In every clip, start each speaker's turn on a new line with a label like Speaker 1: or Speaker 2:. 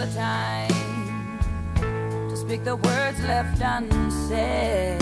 Speaker 1: the time to speak the words left unsaid.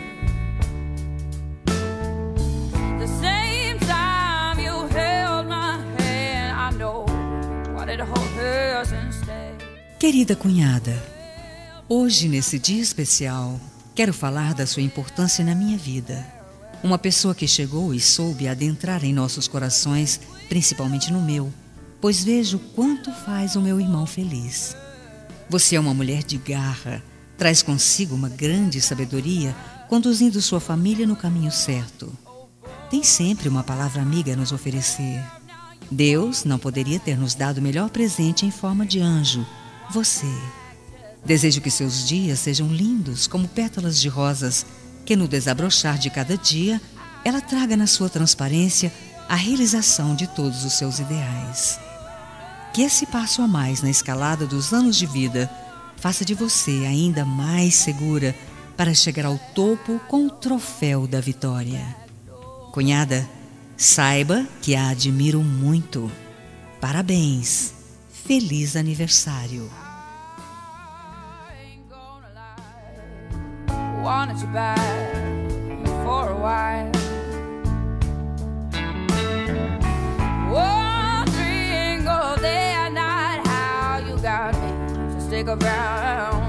Speaker 1: The same time you held my hand, I know why did I hold hers instead.
Speaker 2: Querida cunhada, hoje nesse dia especial, quero falar da sua importância na minha vida. Uma pessoa que chegou e soube adentrar em nossos corações, principalmente no meu, pois vejo quanto faz o meu irmão feliz. Você é uma mulher de garra, traz consigo uma grande sabedoria, conduzindo sua família no caminho certo. Tem sempre uma palavra amiga a nos oferecer. Deus não poderia ter nos dado o melhor presente em forma de anjo, você. Desejo que seus dias sejam lindos como pétalas de rosas, que no desabrochar de cada dia, ela traga na sua transparência a realização de todos os seus ideais. Que esse passo a mais na escalada dos anos de vida faça de você ainda mais segura para chegar ao topo com o troféu da vitória. Cunhada, saiba que a admiro muito. Parabéns! Feliz aniversário!
Speaker 1: Wanted you back for a while. Wondering all day and night how you got me to stick around.